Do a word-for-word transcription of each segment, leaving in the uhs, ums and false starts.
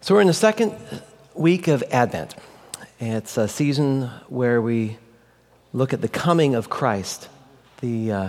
So we're in the second week of Advent. It's a season where we look at the coming of Christ, the uh,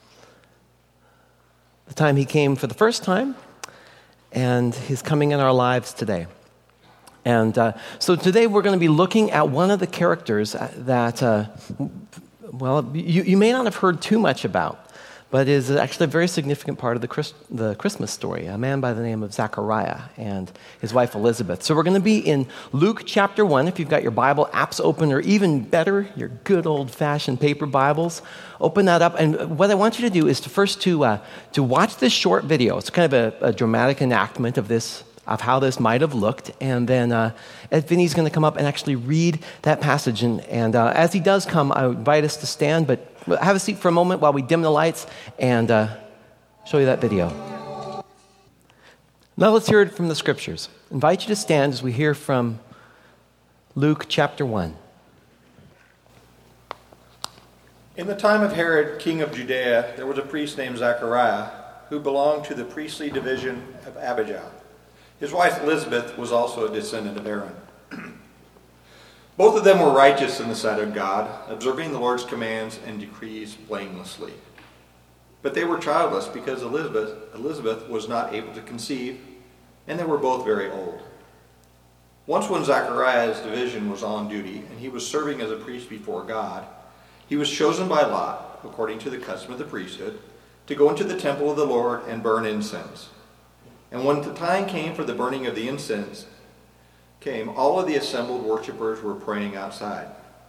the time he came for the first time, and his coming in our lives today. And uh, so today we're going to be looking at one of the characters that, uh, well, you, you may not have heard too much about, but is actually a very significant part of the, Christ, the Christmas story, a man by the name of Zechariah and his wife Elizabeth. So we're going to be in Luke chapter one, if you've got your Bible apps open, or even better, your good old-fashioned paper Bibles. Open that up, and what I want you to do is to first to, uh, to watch this short video. It's kind of a, a dramatic enactment of this, of how this might have looked, and then uh, Vinny's going to come up and actually read that passage, and, and uh, as he does come, I invite us to stand, but have a seat for a moment while we dim the lights and uh, show you that video. Now let's hear it from the scriptures. I invite you to stand as we hear from Luke chapter one. In the time of Herod, king of Judea, there was a priest named Zechariah who belonged to the priestly division of Abijah. His wife Elizabeth was also a descendant of Aaron. Both of them were righteous in the sight of God, observing the Lord's commands and decrees blamelessly. But they were childless because Elizabeth, Elizabeth was not able to conceive, and they were both very old. Once when Zechariah's division was on duty, and he was serving as a priest before God, he was chosen by lot, according to the custom of the priesthood, to go into the temple of the Lord and burn incense. And when the time came for the burning of the incense, came, all of the assembled worshipers were praying outside.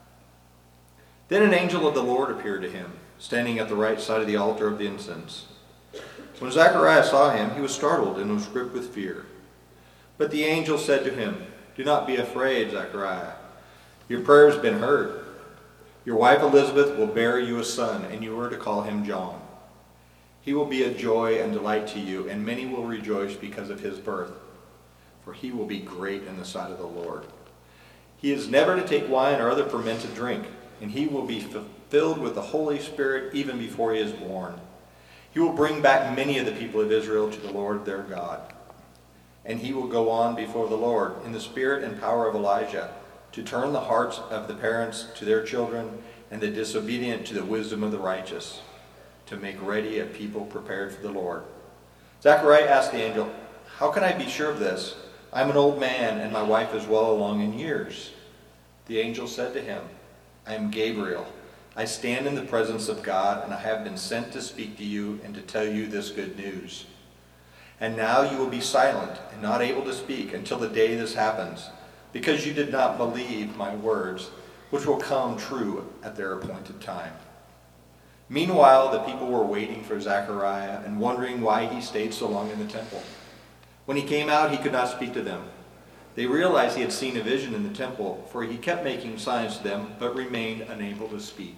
Then an angel of the Lord appeared to him, standing at the right side of the altar of the incense. When Zechariah saw him, he was startled and was gripped with fear. But the angel said to him, "Do not be afraid, Zechariah. Your prayer has been heard. Your wife Elizabeth will bear you a son, and you are to call him John. He will be a joy and delight to you, and many will rejoice because of his birth. For he will be great in the sight of the Lord. He is never to take wine or other fermented drink, and he will be filled with the Holy Spirit even before he is born. He will bring back many of the people of Israel to the Lord their God. And he will go on before the Lord in the spirit and power of Elijah, to turn the hearts of the parents to their children, and the disobedient to the wisdom of the righteous, to make ready a people prepared for the Lord." Zechariah asked the angel, "How can I be sure of this? I'm an old man, and my wife is well along in years." The angel said to him, "I am Gabriel. I stand in the presence of God, and I have been sent to speak to you and to tell you this good news. And now you will be silent and not able to speak until the day this happens, because you did not believe my words, which will come true at their appointed time." Meanwhile, the people were waiting for Zechariah and wondering why he stayed so long in the temple. When he came out, he could not speak to them. They realized he had seen a vision in the temple, for he kept making signs to them, but remained unable to speak.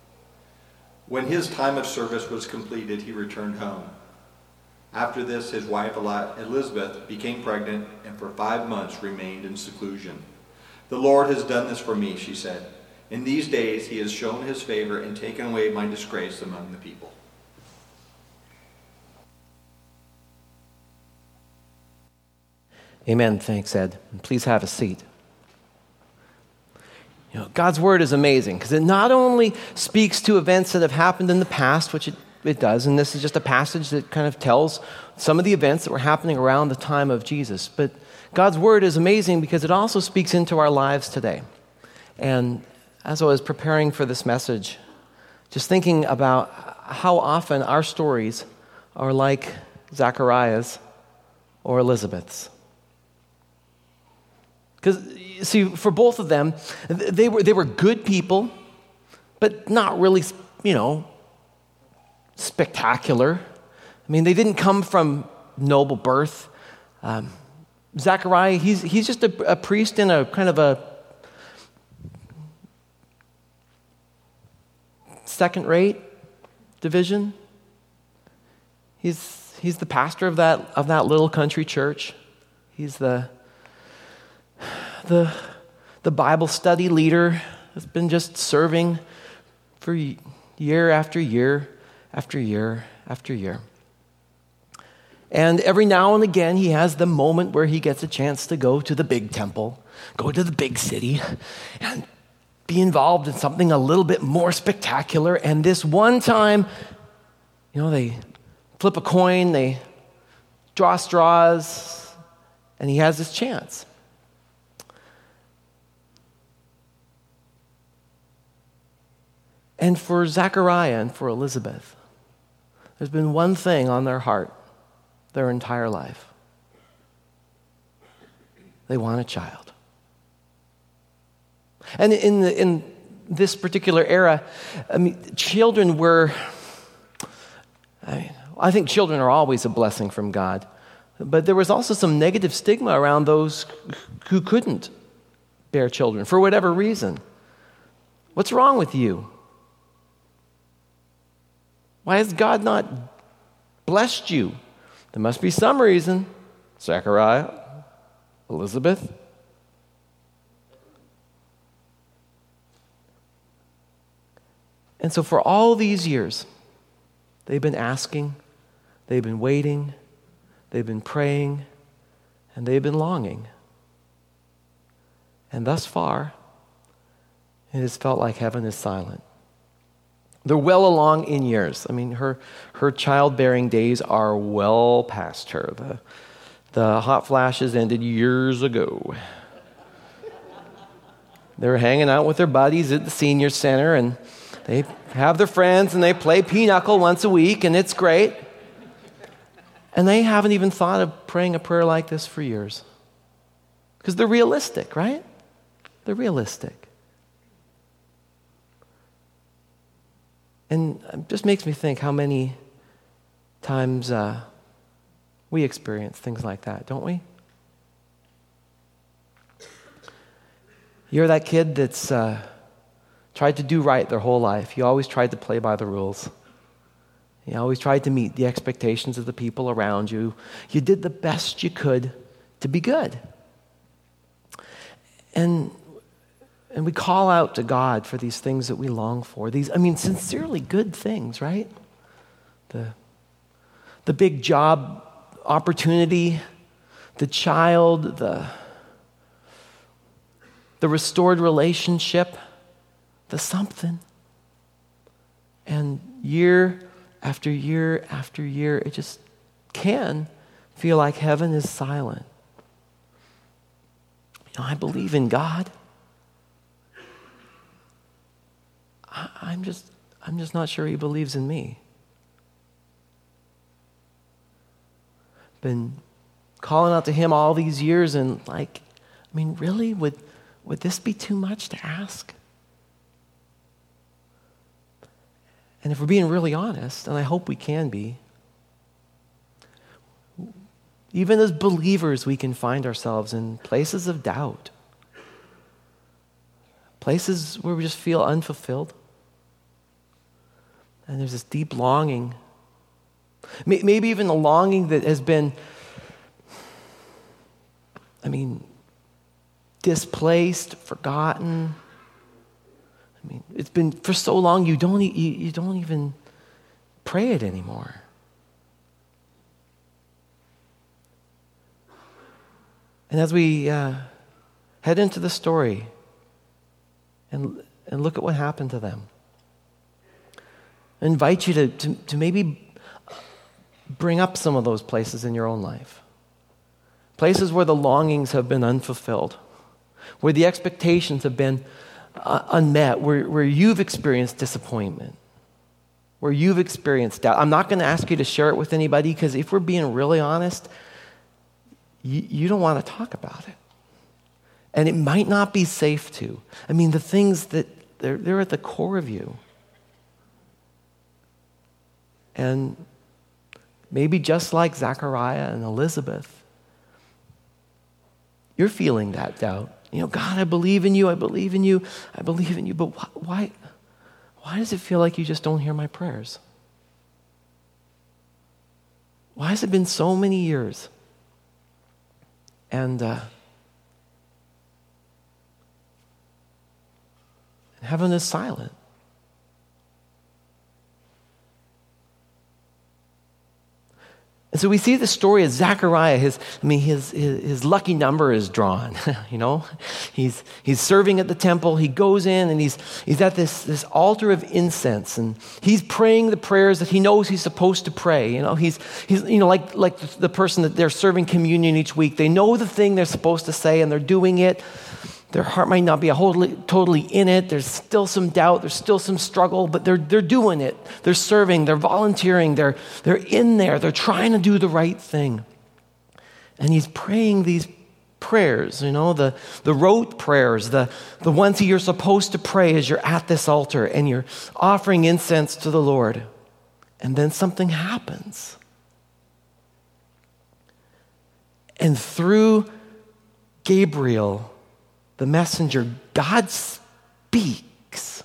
When his time of service was completed, he returned home. After this, his wife Elizabeth became pregnant, and for five months remained in seclusion. "The Lord has done this for me," she said. "In these days he has shown his favor and taken away my disgrace among the people." Amen. Thanks, Ed. Please have a seat. You know, God's word is amazing because it not only speaks to events that have happened in the past, which it, it does, and this is just a passage that kind of tells some of the events that were happening around the time of Jesus, but God's word is amazing because it also speaks into our lives today. And as I was preparing for this message, just thinking about how often our stories are like Zechariah's or Elizabeth's. Because, see, for both of them, they were they were good people, but not really, you know, spectacular. I mean, they didn't come from noble birth. Um, Zechariah, he's he's just a, a priest in a kind of a second-rate division. He's he's the pastor of that of that little country church. He's the the the Bible study leader that's been just serving for year after year after year after year. And every now and again, he has the moment where he gets a chance to go to the big temple, go to the big city, and be involved in something a little bit more spectacular. And this one time, you know, they flip a coin, they draw straws, and he has this chance. And for Zechariah and for Elizabeth, there's been one thing on their heart their entire life. They want a child. And in the, in this particular era, I mean, children were, I mean, I think children are always a blessing from God. But there was also some negative stigma around those who couldn't bear children for whatever reason. What's wrong with you? Why has God not blessed you? There must be some reason. Zechariah, Elizabeth. And so for all these years, they've been asking, they've been waiting, they've been praying, and they've been longing. And thus far, it has felt like heaven is silent. They're well along in years. I mean, her her childbearing days are well past her. The, the hot flashes ended years ago. They're hanging out with their buddies at the senior center, and they have their friends, and they play pinochle once a week, and it's great. And they haven't even thought of praying a prayer like this for years. Because they're realistic, right? They're realistic. And it just makes me think how many times uh, we experience things like that, don't we? You're that kid that's uh, tried to do right their whole life. You always tried to play by the rules. You always tried to meet the expectations of the people around you. You did the best you could to be good. And And we call out to God for these things that we long for. These, I mean, sincerely good things, right? The, the big job opportunity, the child, the, the restored relationship, the something. And year after year after year, it just can feel like heaven is silent. You know, I believe in God. I'm just, I'm just not sure he believes in me. Been calling out to him all these years, and like, I mean, really, would, would this be too much to ask? And if we're being really honest, and I hope we can be, even as believers, we can find ourselves in places of doubt, places where we just feel unfulfilled. And there's this deep longing, maybe even a longing that has been, I mean, displaced, forgotten. I mean, it's been for so long you don't you, you don't even pray it anymore. And as we uh, head into the story and and look at what happened to them, I invite you to, to, to maybe bring up some of those places in your own life. Places where the longings have been unfulfilled, where the expectations have been uh, unmet, where, where you've experienced disappointment, where you've experienced doubt. I'm not going to ask you to share it with anybody, because if we're being really honest, you, you don't want to talk about it. And it might not be safe to. I mean, the things that they're, they're at the core of you. And maybe just like Zechariah and Elizabeth, you're feeling that doubt. You know, God, I believe in you, I believe in you, I believe in you, but wh- why, why does it feel like you just don't hear my prayers? Why has it been so many years? And, uh, and heaven is silent. And so we see the story of Zechariah. His, I mean, his, his, his lucky number is drawn, you know? He's, he's serving at the temple. He goes in and he's, he's at this, this altar of incense, and he's praying the prayers that he knows he's supposed to pray. You know, he's, he's you know, like, like the person that they're serving communion each week. They know the thing they're supposed to say and they're doing it. Their heart might not be totally, totally in it. There's still some doubt. There's still some struggle, but they're, they're doing it. They're serving. They're volunteering. They're, they're in there. They're trying to do the right thing. And he's praying these prayers, you know, the, the rote prayers, the, the ones that you're supposed to pray as you're at this altar and you're offering incense to the Lord. And then something happens. And through Gabriel, the messenger, God speaks.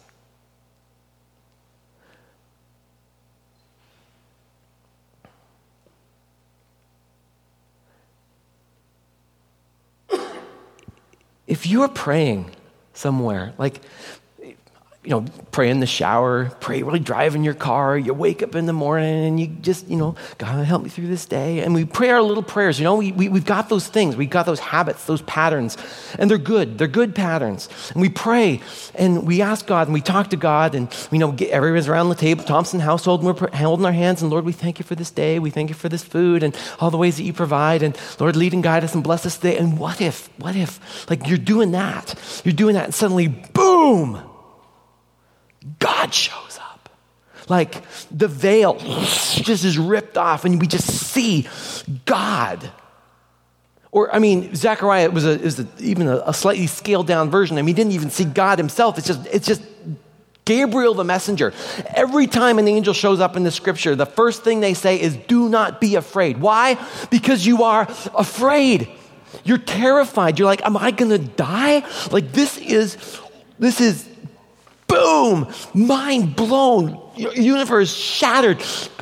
If you're praying somewhere, like, you know, pray in the shower, pray while you drive in your car, you wake up in the morning and you just, you know, God, help me through this day. And we pray our little prayers. You know, we, we, we've got those things. We've got those habits, those patterns, and they're good. They're good patterns. And we pray and we ask God and we talk to God, and, you know, get everyone's around the table, Thompson household, and we're holding our hands, and Lord, we thank you for this day. We thank you for this food and all the ways that you provide. And Lord, lead and guide us and bless us today. And what if, what if, like, you're doing that, you're doing that, and suddenly, boom, God shows up. Like the veil just is ripped off and we just see God. Or, I mean, Zechariah was, a, is a, even a, a slightly scaled down version. I mean, he didn't even see God himself. It's just, it's just Gabriel the messenger. Every time an angel shows up in the scripture, the first thing they say is, do not be afraid. Why? Because you are afraid. You're terrified. You're like, am I going to die? Like this is, this is, boom, mind blown, universe shattered.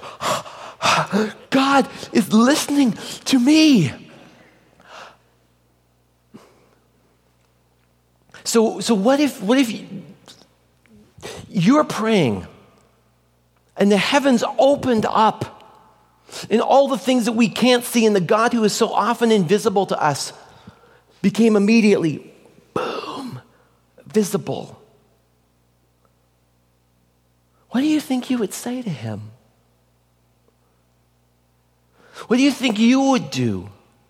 God is listening to me. So, so what if, what if you're praying and the heavens opened up and all the things that we can't see and the God who is so often invisible to us became immediately, boom, visible? What do you think you would say to him? What do you think you would do?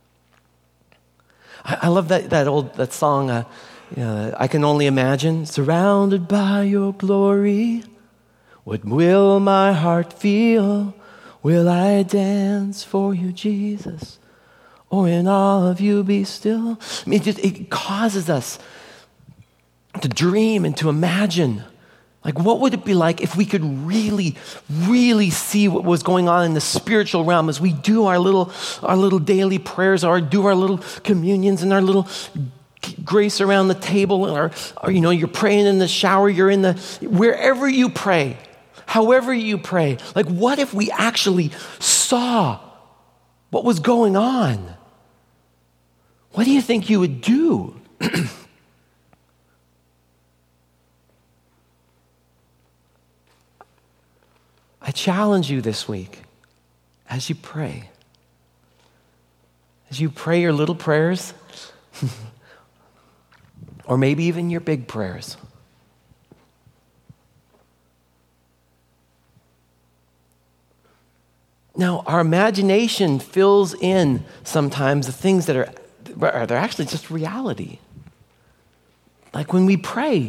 I, I love that, that old that song, uh, you know, I Can Only Imagine. Surrounded by your glory, what will my heart feel? Will I dance for you, Jesus? Or in all of you be still? I mean, it, just, it causes us to dream and to imagine. Like, what would it be like if we could really, really see what was going on in the spiritual realm as we do our little, our little daily prayers, or do our little communions and our little grace around the table, and our, or, you know, you're praying in the shower, you're in the, wherever you pray, however you pray. Like, what if we actually saw what was going on? What do you think you would do? I challenge you this week, as you pray, as you pray your little prayers, or maybe even your big prayers, now, our imagination fills in sometimes the things that are, they're actually just reality. Like when we pray,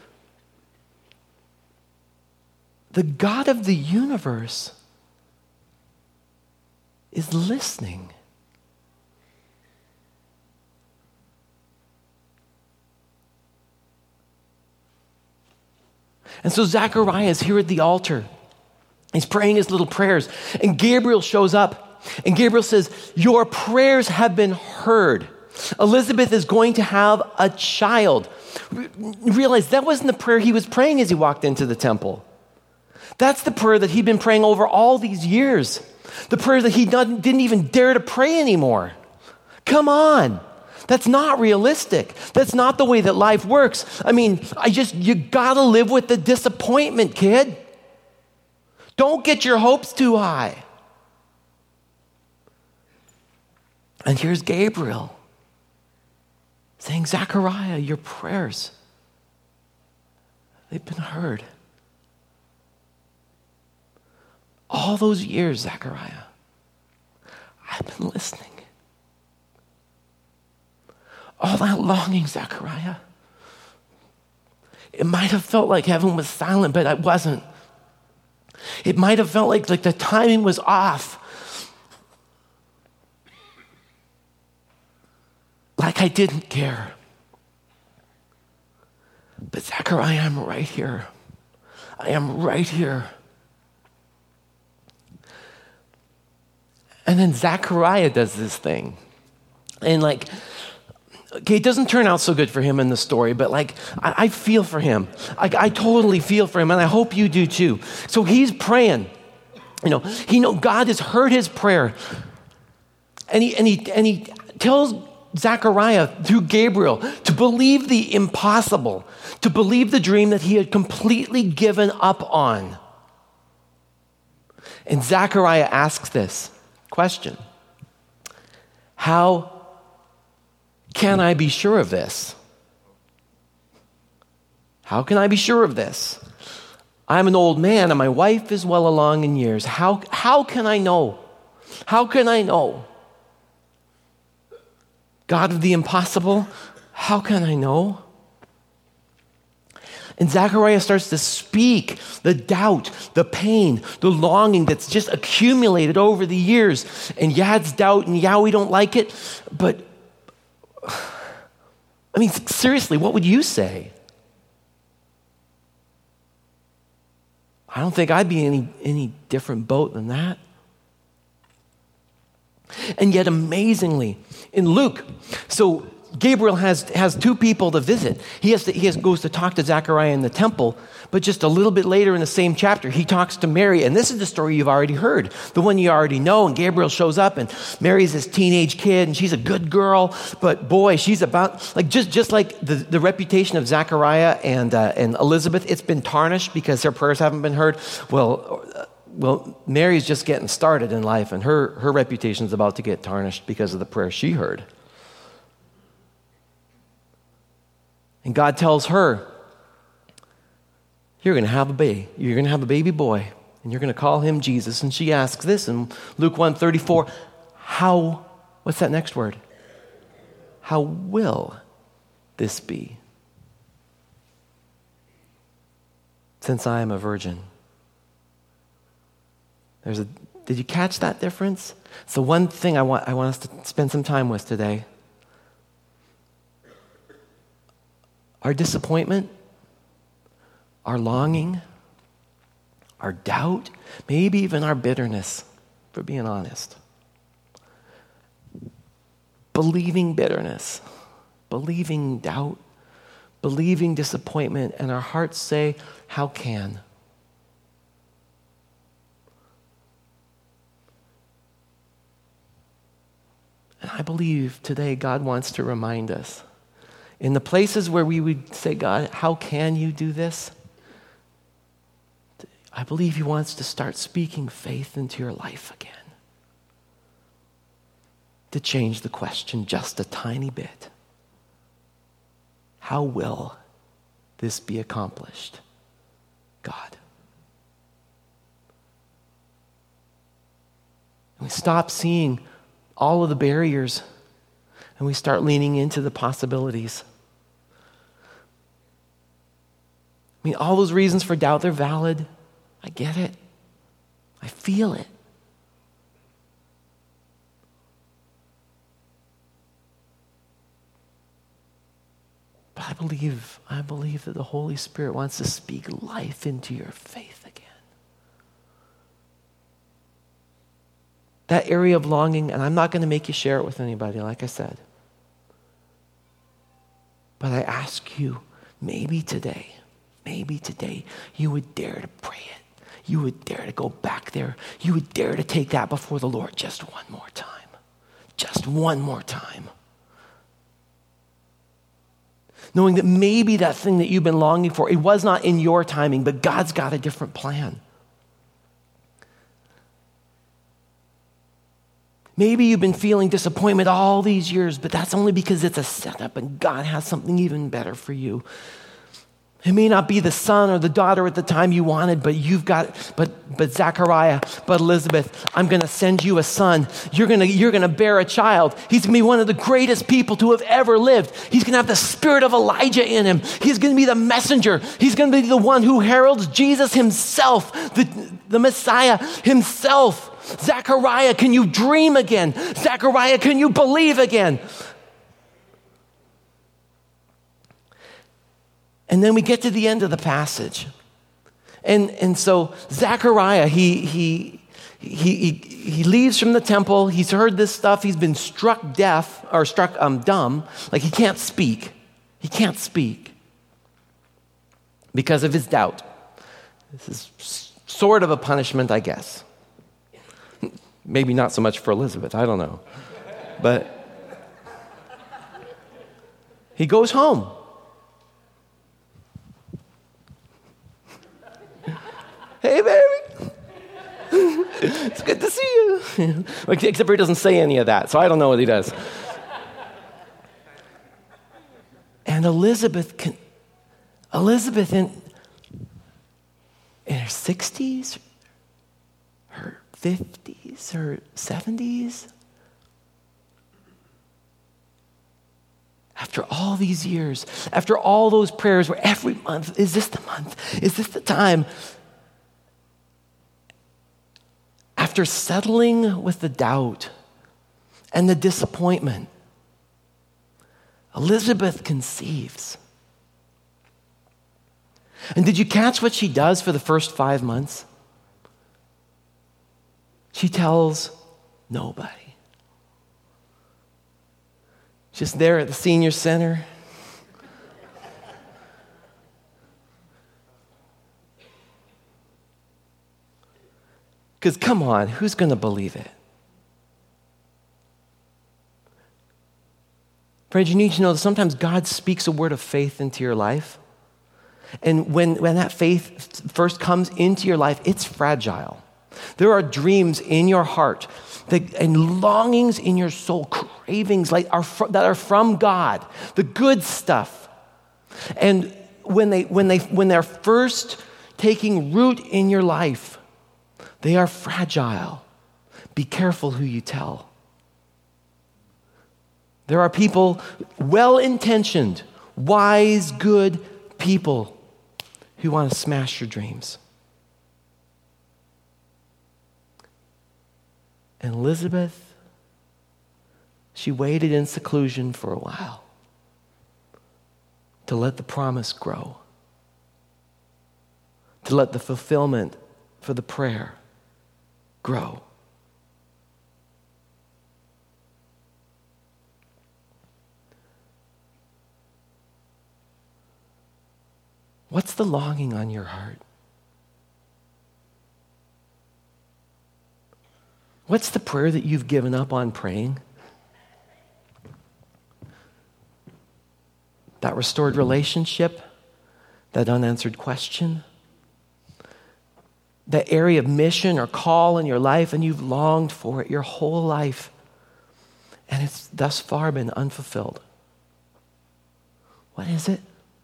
the God of the universe is listening. And so Zechariah is here at the altar. He's praying his little prayers. And Gabriel shows up. And Gabriel says, your prayers have been heard. Elizabeth is going to have a child. Realize that wasn't the prayer he was praying as he walked into the temple. That's the prayer that he'd been praying over all these years. The prayer that he didn't even dare to pray anymore. Come on. That's not realistic. That's not the way that life works. I mean, I just, you gotta live with the disappointment, kid. Don't get your hopes too high. And here's Gabriel saying, Zechariah, your prayers, they've been heard. All those years, Zechariah, I've been listening. All that longing, Zechariah. It might have felt like heaven was silent, but it wasn't. It might have felt like, like the timing was off. Like I didn't care. But Zechariah, I'm right here. I am right here. And then Zechariah does this thing. And like, okay, it doesn't turn out so good for him in the story, but like, I, I feel for him. I, I totally feel for him, and I hope you do too. So he's praying. You know, he know God has heard his prayer. And he, and he, and he tells Zechariah through Gabriel to believe the impossible, to believe the dream that he had completely given up on. And Zechariah asks this question: how can I be sure of this? How can I be sure of this? I'm an old man and my wife is well along in years. How, how can I know? How can I know? God of the impossible, how can I know? And Zechariah starts to speak the doubt, the pain, the longing that's just accumulated over the years. And yeah, it's doubt, and yeah, we don't like it. But, I mean, seriously, what would you say? I don't think I'd be any, any different boat than that. And yet, amazingly, in Luke, so Gabriel has, has two people to visit. He has to, he has, goes to talk to Zechariah in the temple, but just a little bit later in the same chapter, he talks to Mary, and this is the story you've already heard, the one you already know, and Gabriel shows up, and Mary's this teenage kid, and she's a good girl, but boy, she's about, like just, just like the, the reputation of Zechariah and, uh, and Elizabeth, it's been tarnished because their prayers haven't been heard. Well, uh, well, Mary's just getting started in life, and her, her reputation's about to get tarnished because of the prayer she heard. And God tells her, you're going to have a baby. You're going to have a baby boy, and you're going to call him Jesus. And she asks this in Luke one thirty-four, how, what's that next word? How will this be? Since I am a virgin. There's a, did you catch that difference? It's the one thing I want, I want us to spend some time with today. Our disappointment, our longing, our doubt, maybe even our bitterness, for being honest. Believing bitterness, believing doubt, believing disappointment, and our hearts say, how can? And I believe today God wants to remind us, in the places where we would say, God, how can you do this? I believe he wants to start speaking faith into your life again. To change the question just a tiny bit. How will this be accomplished, God? And we stop seeing all of the barriers, and we start leaning into the possibilities. I mean, all those reasons for doubt, they're valid. I get it. I feel it. But I believe, I believe that the Holy Spirit wants to speak life into your faith again. That area of longing, and I'm not going to make you share it with anybody, like I said. But I ask you, maybe today, maybe today, you would dare to pray it. You would dare to go back there. You would dare to take that before the Lord just one more time. Just one more time. Knowing that maybe that thing that you've been longing for, it was not in your timing, but God's got a different plan. Maybe you've been feeling disappointment all these years, but that's only because it's a setup and God has something even better for you. It may not be the son or the daughter at the time you wanted, but you've got, but but Zechariah, but Elizabeth, I'm going to send you a son. You're going to you're going to bear a child. He's going to be one of the greatest people to have ever lived. He's going to have the spirit of Elijah in him. He's going to be the messenger. He's going to be the one who heralds Jesus himself, the, the Messiah himself. Zechariah, can you dream again? Zechariah, can you believe again? And then we get to the end of the passage. And, and so Zechariah, he, he, he, he, he leaves from the temple. He's heard this stuff. He's been struck deaf or struck um, dumb. Like he can't speak. He can't speak because of his doubt. This is sort of a punishment, I guess. Maybe not so much for Elizabeth. I don't know. But he goes home. Hey, baby. It's good to see you. Except for he doesn't say any of that, so I don't know what he does. And Elizabeth, can, Elizabeth in, in her sixties, her fifties, her seventies, after all these years, after all those prayers where every month, is this the month? Is this the time? After settling with the doubt and the disappointment, Elizabeth conceives. And did you catch what she does for the first five months? She tells nobody. Just there at the senior center. Because come on, who's going to believe it? Friends, you need to know that sometimes God speaks a word of faith into your life. And when, when that faith first comes into your life, it's fragile. There are dreams in your heart that, and longings in your soul, cravings like are fr- that are from God, the good stuff. And when, they, when, they, when they're first taking root in your life, they are fragile. Be careful who you tell. There are people, well-intentioned, wise, good people who want to smash your dreams. And Elizabeth, she waited in seclusion for a while to let the promise grow, to let the fulfillment for the prayer grow. What's the longing on your heart? What's the prayer that you've given up on praying? That restored relationship? That unanswered question? That area of mission or call in your life, and you've longed for it your whole life, and it's thus far been unfulfilled. What is it?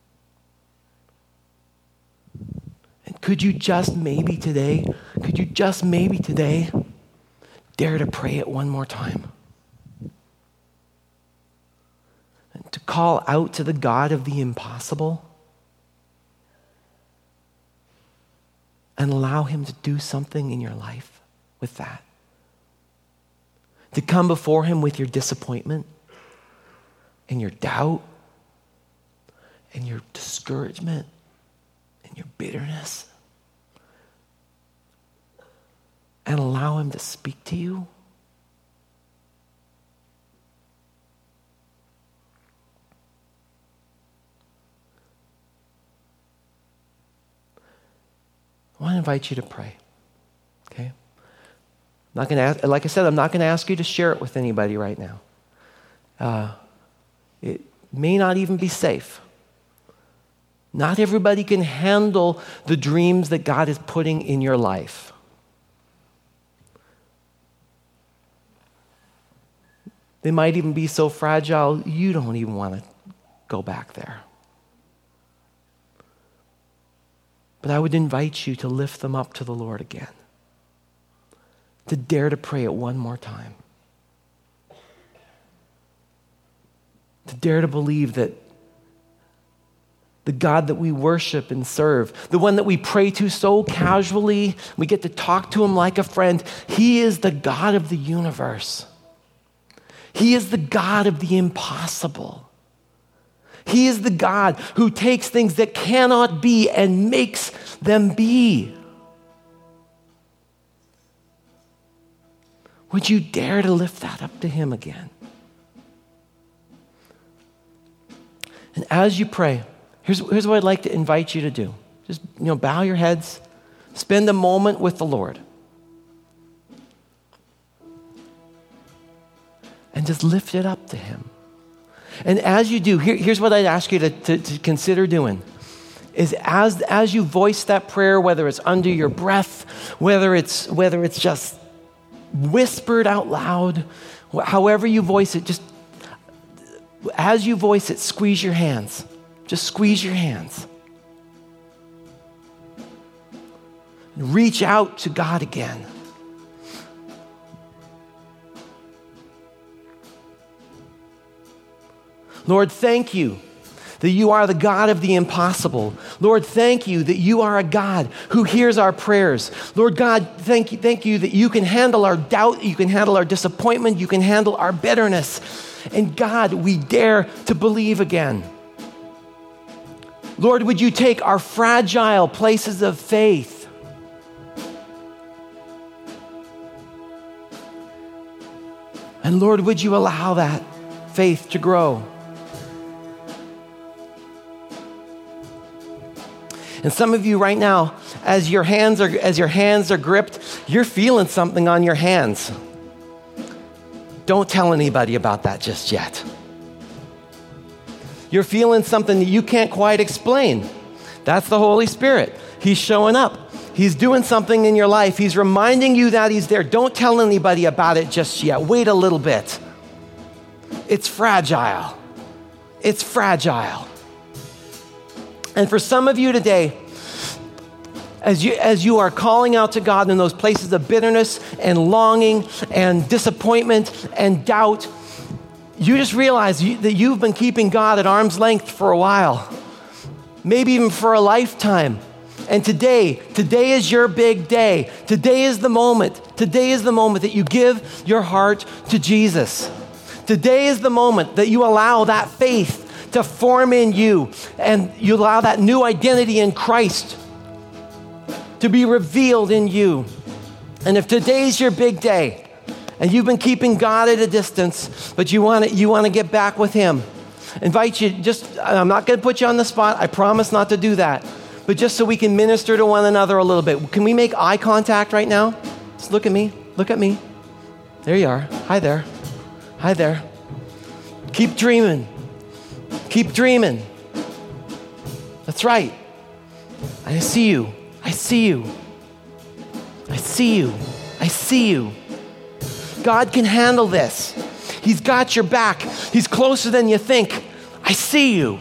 And could you just maybe today, could you just maybe today dare to pray it one more time? And to call out to the God of the impossible and allow him to do something in your life with that. To come before him with your disappointment and your doubt and your discouragement and your bitterness, and allow him to speak to you. I want to invite you to pray, okay? I'm not going to ask, like I said, I'm not going to ask you to share it with anybody right now. Uh, it may not even be safe. Not everybody can handle the dreams that God is putting in your life. They might even be so fragile, you don't even want to go back there. But I would invite you to lift them up to the Lord again, to dare to pray it one more time, to dare to believe that the God that we worship and serve, the one that we pray to so casually, we get to talk to him like a friend, he is the God of the universe. He is the God of the impossible. He is the God who takes things that cannot be and makes them be. Would you dare to lift that up to him again? And as you pray, here's, here's what I'd like to invite you to do. Just, you know, bow your heads, spend a moment with the Lord. And just lift it up to him. And as you do, here, here's what I'd ask you to, to, to consider doing. Is as, as you voice that prayer, whether it's under your breath, whether it's, whether it's just whispered out loud, however you voice it, just as you voice it, squeeze your hands. Just squeeze your hands. And reach out to God again. Lord, thank you that you are the God of the impossible. Lord, thank you that you are a God who hears our prayers. Lord God, thank you, thank you that you can handle our doubt, you can handle our disappointment, you can handle our bitterness. And God, we dare to believe again. Lord, would you take our fragile places of faith and Lord, would you allow that faith to grow? And some of you right now, as your hands are as your hands are gripped, you're feeling something on your hands. Don't tell anybody about that just yet. You're feeling something that you can't quite explain. That's the Holy Spirit. He's showing up. He's doing something in your life. He's reminding you that he's there. Don't tell anybody about it just yet. Wait a little bit. It's fragile. It's fragile. And for some of you today, as you, as you are calling out to God in those places of bitterness and longing and disappointment and doubt, you just realize you, that you've been keeping God at arm's length for a while, maybe even for a lifetime. And today, today is your big day. Today is the moment. Today is the moment that you give your heart to Jesus. Today is the moment that you allow that faith to form in you, and you allow that new identity in Christ to be revealed in you. And if today's your big day, and you've been keeping God at a distance, but you want to you want to get back with him, invite you, just, I'm not going to put you on the spot, I promise not to do that, but just so we can minister to one another a little bit. Can we make eye contact right now? Just look at me, look at me. There you are. Hi there. Hi there. Keep dreaming. Keep dreaming. That's right. I see you. I see you. I see you. I see you. God can handle this. He's got your back. He's closer than you think. I see you.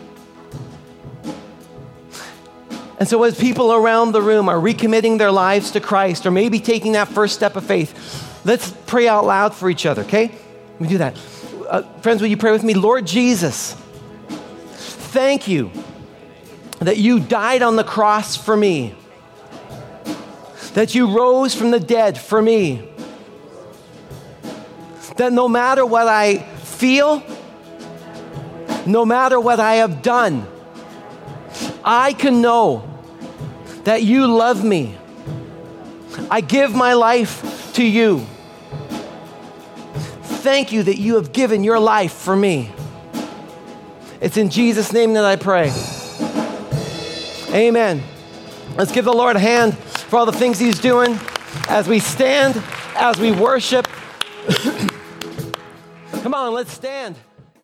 And so as people around the room are recommitting their lives to Christ, or maybe taking that first step of faith, let's pray out loud for each other, okay? Let me do that. Uh, friends, will you pray with me? Lord Jesus, thank you that you died on the cross for me, that you rose from the dead for me, that no matter what I feel, no matter what I have done, I can know that you love me. I give my life to you. Thank you that you have given your life for me. It's in Jesus' name that I pray. Amen. Let's give the Lord a hand for all the things he's doing as we stand, as we worship. Come on, let's stand.